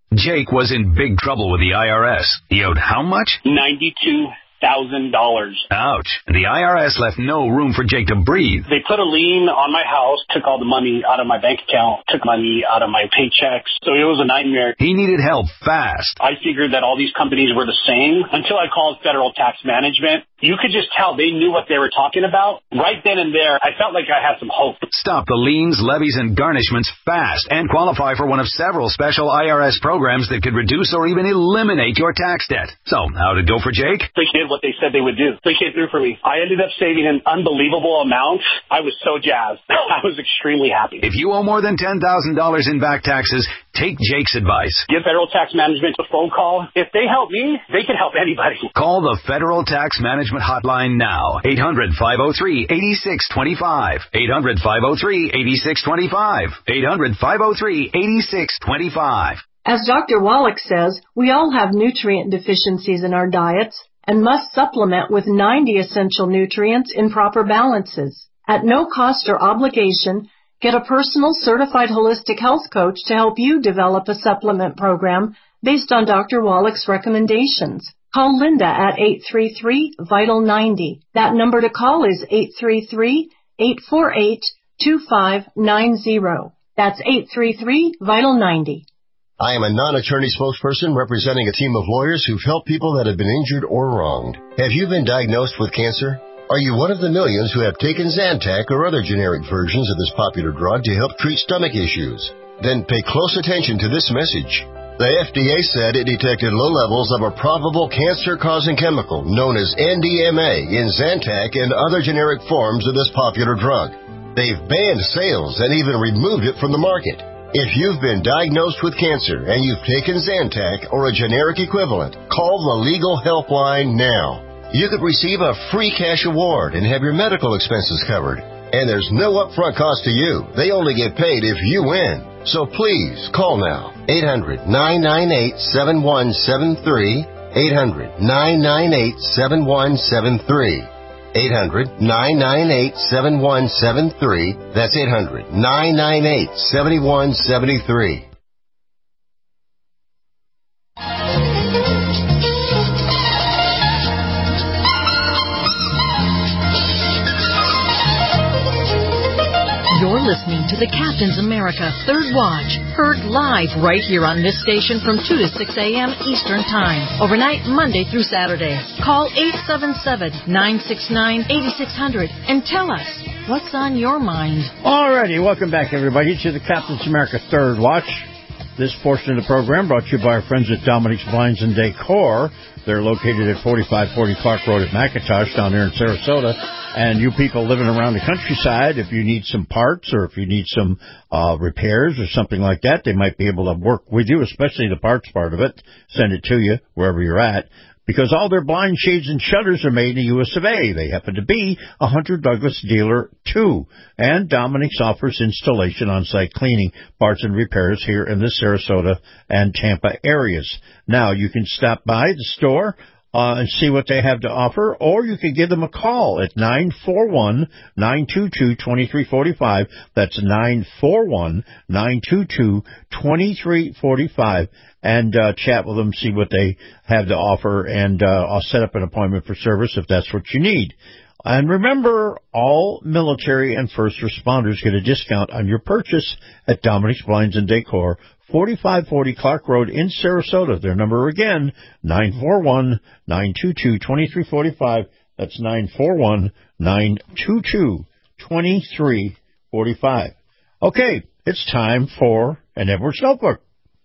Jake was in big trouble with the I R S. He owed how much? ninety-two thousand dollars. Ouch. The I R S left no room for Jake to breathe. They put a lien on my house, took all the money out of my bank account, took money out of my paychecks. So it was a nightmare. He needed help fast. I figured that all these companies were the same until I called Federal Tax Management. You could just tell they knew what they were talking about. Right then and there, I felt like I had some hope. Stop the liens, levies, and garnishments fast and qualify for one of several special I R S programs that could reduce or even eliminate your tax debt. So, how'd it go for Jake? They did what they said they would do. They came through for me. I ended up saving an unbelievable amount. I was so jazzed. I was extremely happy. If you owe more than ten thousand dollars in back taxes, take Jake's advice. Give Federal Tax Management a phone call. If they help me, they can help anybody. Call the Federal Tax Management Hotline now. eight hundred, five oh three, eight six two five. eight hundred, five oh three, eight six two five. eight hundred, five oh three, eight six two five. As Doctor Wallach says, we all have nutrient deficiencies in our diets and must supplement with ninety essential nutrients in proper balances. At no cost or obligation, get a personal certified holistic health coach to help you develop a supplement program based on Doctor Wallach's recommendations. Call Linda at eight three three, vital ninety. That number to call is eight three three, eight four eight, two five nine zero. That's eight three three, vital ninety. I am a non-attorney spokesperson representing a team of lawyers who've helped people that have been injured or wronged. Have you been diagnosed with cancer? Are you one of the millions who have taken Zantac or other generic versions of this popular drug to help treat stomach issues? Then pay close attention to this message. The F D A said it detected low levels of a probable cancer-causing chemical known as N D M A in Zantac and other generic forms of this popular drug. They've banned sales and even removed it from the market. If you've been diagnosed with cancer and you've taken Zantac or a generic equivalent, call the Legal Helpline now. You could receive a free cash award and have your medical expenses covered. And there's no upfront cost to you. They only get paid if you win. So please, call now. eight hundred, nine nine eight, seven one seven three. eight hundred, nine nine eight, seven one seven three. eight hundred, nine nine eight, seven one seven three. That's eight hundred, nine nine eight, seven one seven three. You're listening to the Captain's America Third Watch, heard live right here on this station from two to six a.m. Eastern Time, overnight Monday through Saturday. Call eight seven seven, nine six nine, eight six zero zero and tell us what's on your mind. Alrighty, welcome back, everybody, to the Captain's America Third Watch. This portion of the program brought to you by our friends at Dominic's Blinds and Decor. They're located at forty-five forty Clark Road at McIntosh down there in Sarasota. And you people living around the countryside, if you need some parts or if you need some uh repairs or something like that, they might be able to work with you, especially the parts part of it. Send it to you wherever you're at. Because all their blind shades and shutters are made in the U S of A. They happen to be a Hunter Douglas dealer, too. And Dominic's offers installation, on-site cleaning, parts and repairs here in the Sarasota and Tampa areas. Now, you can stop by the store uh, and see what they have to offer, or you can give them a call at nine four one, nine two two, two three four five. That's nine four one, nine two two, two three four five. And uh, chat with them, see what they have to offer, and uh, I'll set up an appointment for service if that's what you need. And remember, all military and first responders get a discount on your purchase at Dominic's Blinds and Decor, forty-five forty Clark Road in Sarasota. Their number again, nine four one, nine two two, two three four five. That's nine four one, nine two two, two three four five. Okay, it's time for an Edwards Notebook.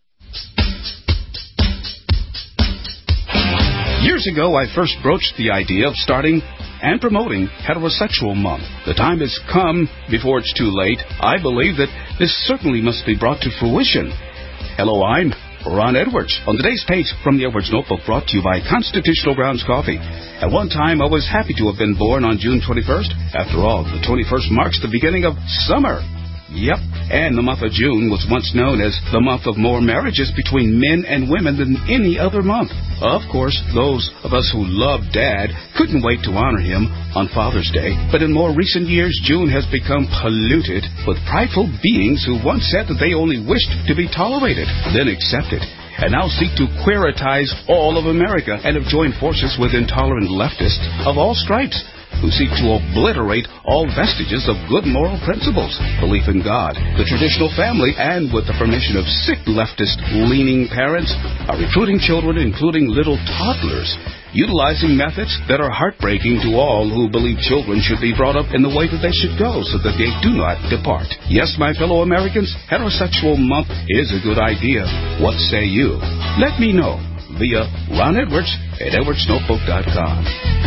Years ago, I first broached the idea of starting and promoting Heterosexual Month. The time has come before it's too late. I believe that this certainly must be brought to fruition. Hello, I'm Ron Edwards. On today's page from the Edwards Notebook, brought to you by Constitutional Grounds Coffee. At one time, I was happy to have been born on June twenty-first. After all, the twenty-first marks the beginning of summer. Yep, and the month of June was once known as the month of more marriages between men and women than any other month. Of course, those of us who love Dad couldn't wait to honor him on Father's Day. But in more recent years, June has become polluted with prideful beings who once said that they only wished to be tolerated, then accepted. and now seek to queeritize all of America and have joined forces with intolerant leftists of all stripes who seek to obliterate all vestiges of good moral principles, belief in God, the traditional family, and with the permission of sick leftist-leaning parents, are recruiting children, including little toddlers, utilizing methods that are heartbreaking to all who believe children should be brought up in the way that they should go so that they do not depart. Yes, my fellow Americans, Heterosexual Month is a good idea. What say you? Let me know via Ron Edwards at edwards notebook dot com.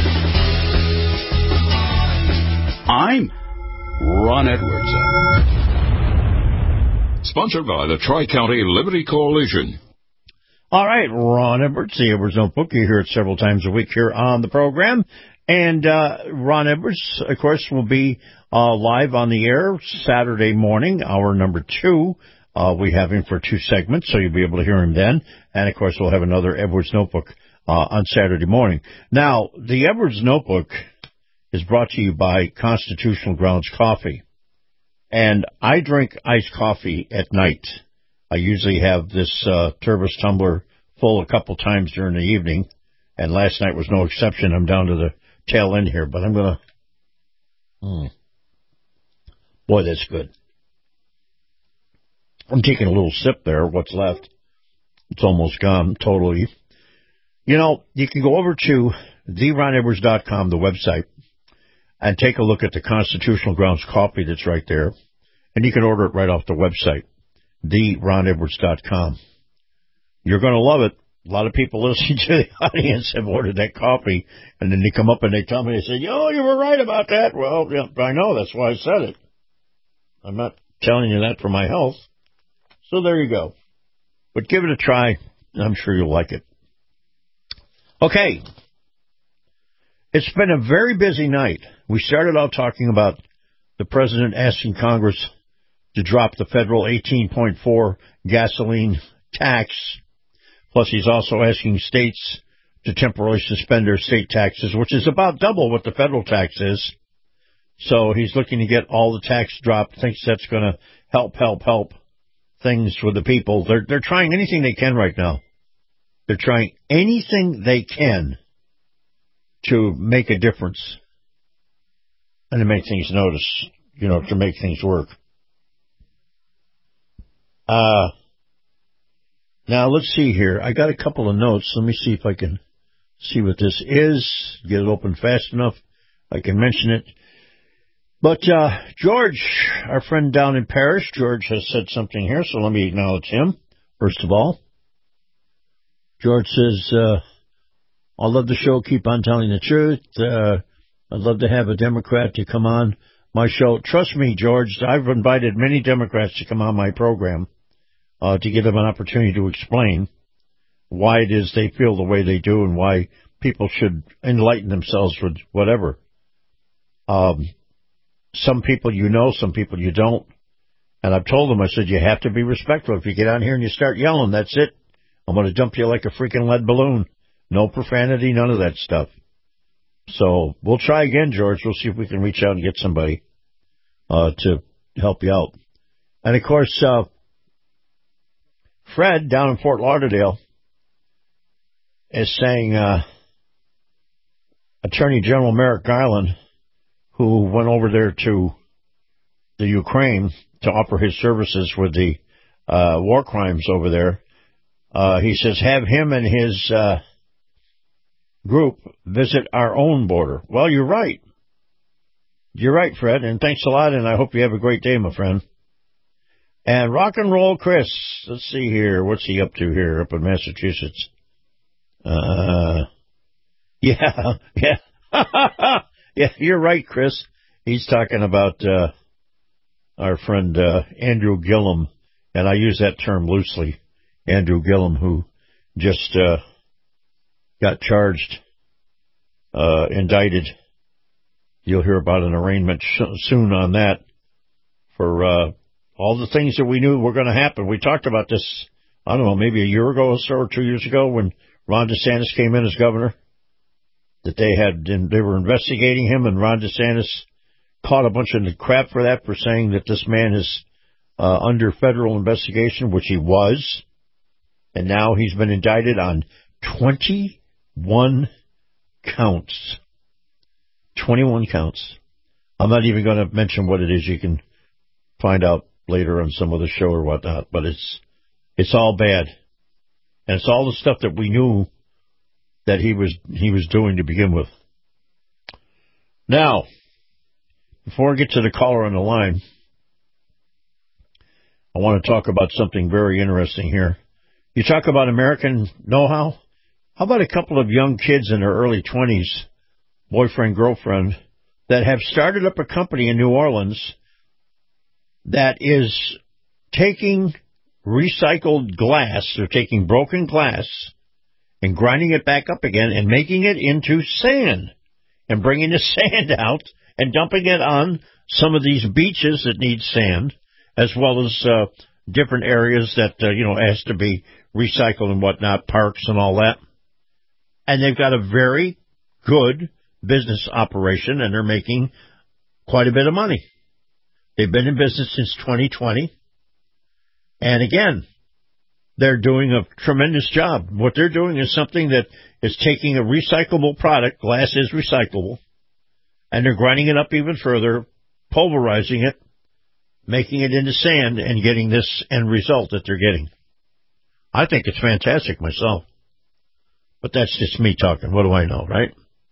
I'm Ron Edwards. Sponsored by the Tri-County Liberty Coalition. All right, Ron Edwards, the Edwards Notebook. You hear it several times a week here on the program. And uh, Ron Edwards, of course, will be uh, live on the air Saturday morning, hour number two. Uh, we have him for two segments, so you'll be able to hear him then. And, of course, we'll have another Edwards Notebook uh, on Saturday morning. Now, the Edwards Notebook is brought to you by Constitutional Grounds Coffee. And I drink iced coffee at night. I usually have this uh, Turbis tumbler full a couple times during the evening, and last night was no exception. I'm down to the tail end here, but I'm going to... Mm. Boy, that's good. I'm taking a little sip there, what's left. It's almost gone totally. You know, you can go over to the ron edwards dot com, the website, and take a look at the Constitutional Grounds coffee that's right there. And you can order it right off the website, the ron edwards dot com. You're going to love it. A lot of people listening to the audience have ordered that coffee, and then they come up and they tell me, they say, yo, you were right about that. Well, yeah, I know. That's why I said it. I'm not telling you that for my health. So there you go. But give it a try. I'm sure you'll like it. Okay. It's been a very busy night. We started out talking about the president asking Congress to drop the federal eighteen point four gasoline tax. Plus, he's also asking states to temporarily suspend their state taxes, which is about double what the federal tax is. So he's looking to get all the tax dropped, thinks that's going to help, help, help things for the people. They're, they're trying anything they can right now. They're trying anything they can to make a difference and to make things notice, you know, to make things work. Uh, now, let's see here. I got a couple of notes. Let me see if I can see what this is. Get it open fast enough. I can mention it. But uh, George, our friend down in Paris, George has said something here, so let me acknowledge him, first of all. George says, uh, I love the show, keep on telling the truth. Uh, I'd love to have a Democrat to come on my show. Trust me, George, I've invited many Democrats to come on my program uh, to give them an opportunity to explain why it is they feel the way they do and why people should enlighten themselves with whatever. Um, some people you know, some people you don't. And I've told them, I said, you have to be respectful. If you get on here and you start yelling, that's it. I'm going to dump you like a freaking lead balloon. No profanity, none of that stuff. So we'll try again, George. We'll see if we can reach out and get somebody uh, to help you out. And, of course, uh, Fred down in Fort Lauderdale is saying uh, Attorney General Merrick Garland, who went over there to the Ukraine to offer his services with the uh, war crimes over there, uh, he says, have him and his uh, group visit our own border. Well, you're right. You're right, Fred, and thanks a lot, and I hope you have a great day, my friend. And Rock and Roll Chris, let's see here. What's he up to here up in Massachusetts? Uh, yeah, yeah. Yeah, you're right, Chris. He's talking about uh, our friend uh, Andrew Gillum, and I use that term loosely. Andrew Gillum, who just uh, got charged, uh, indicted. You'll hear about an arraignment sh- soon on that for uh, all the things that we knew were going to happen. We talked about this, I don't know, maybe a year ago or so, or two years ago when Ron DeSantis came in as governor, that they had, they were investigating him, and Ron DeSantis caught a bunch of crap for that, for saying that this man is uh, under federal investigation, which he was. And now he's been indicted on twenty-one counts. twenty-one counts. I'm not even going to mention what it is. You can find out later on some other show or whatnot. But it's it's all bad. And it's all the stuff that we knew that he was he was doing to begin with. Now, before I get to the caller on the line, I want to talk about something very interesting here. You talk about American know-how. How about a couple of young kids in their early twenties, boyfriend, girlfriend, that have started up a company in New Orleans that is taking recycled glass, they're taking broken glass and grinding it back up again and making it into sand and bringing the sand out and dumping it on some of these beaches that need sand, as well as uh, different areas that, uh, you know, has to be recycled and whatnot, parks and all that. And they've got a very good business operation, and they're making quite a bit of money. They've been in business since twenty twenty. And again, they're doing a tremendous job. What they're doing is something that is taking a recyclable product, glass is recyclable, and they're grinding it up even further, pulverizing it, making it into sand, and getting this end result that they're getting. I think it's fantastic myself. But that's just me talking. What do I know, right?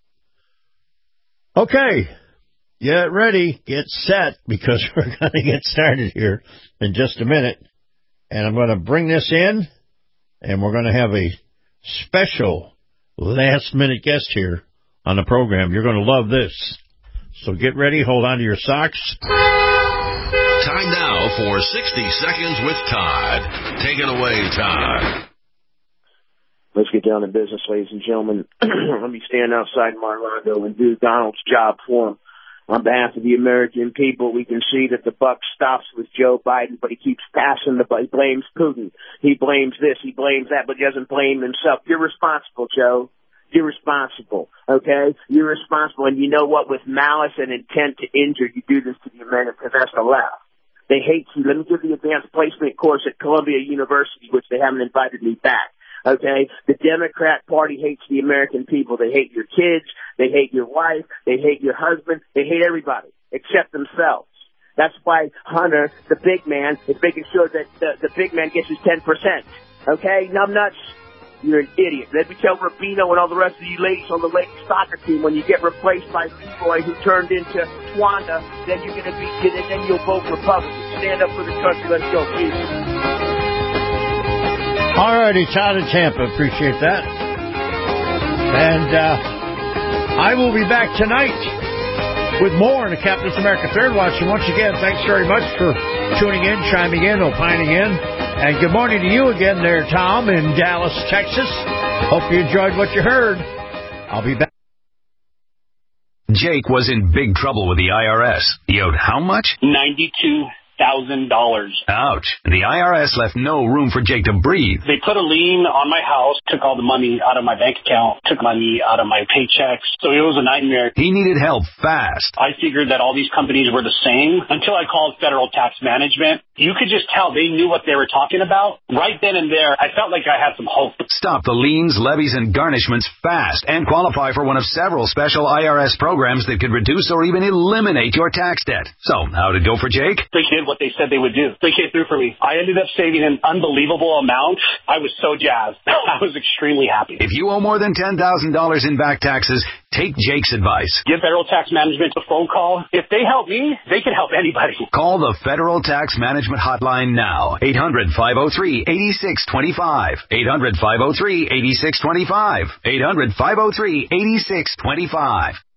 Okay. Get ready. Get set, because we're going to get started here in just a minute. And I'm going to bring this in, and we're going to have a special last-minute guest here on the program. You're going to love this. So get ready. Hold on to your socks. Time now for sixty seconds with Todd. Take it away, Todd. Let's get down to business, ladies and gentlemen. Let me stand outside Mar-a-Lago and do Donald's job for him. On behalf of the American people, we can see that the buck stops with Joe Biden, but he keeps passing the buck. He blames Putin. He blames this. He blames that, but he doesn't blame himself. You're responsible, Joe. You're responsible, okay? You're responsible, and you know what? With malice and intent to injure, you do this to the American, because that's the left. They hate you. Let me give the advanced placement course at Columbia University, which they haven't invited me back. Okay, the Democrat Party hates the American people. They hate your kids. They hate your wife. They hate your husband. They hate everybody except themselves. That's why Hunter, the big man, is making sure that the, the big man gets his ten percent. Okay, numbnuts, you're an idiot. Let me tell Rubino and all the rest of you ladies on the ladies soccer team, when you get replaced by Leroy, who turned into Twanda, then you're going to be, then you'll vote Republican. Stand up for the country. Let's go. Peace. All righty, Todd in Tampa. Appreciate that. And uh, I will be back tonight with more in the Captain's America Third Watch. And once again, thanks very much for tuning in, chiming in, opining in. And good morning to you again there, Tom, in Dallas, Texas. Hope you enjoyed what you heard. I'll be back. Jake was in big trouble with the I R S. He owed how much? ninety-two thousand dollars. Ouch. The I R S left no room for Jake to breathe. They put a lien on my house, took all the money out of my bank account, took money out of my paychecks. So it was a nightmare. He needed help fast. I figured that all these companies were the same until I called Federal Tax Management. You could just tell they knew what they were talking about. Right then and there, I felt like I had some hope. Stop the liens, levies, and garnishments fast and qualify for one of several special I R S programs that could reduce or even eliminate your tax debt. So, how'd it go for Jake? They did what they said they would do. They came through for me. I ended up saving an unbelievable amount. I was so jazzed. I was extremely happy. If you owe more than ten thousand dollars in back taxes, take Jake's advice. Give Federal Tax Management a phone call. If they help me, they can help anybody. Call the Federal Tax Management Hotline now. eight hundred, five oh three, eight six two five. eight hundred, five oh three, eight six two five. eight hundred, five oh three, eight six two five.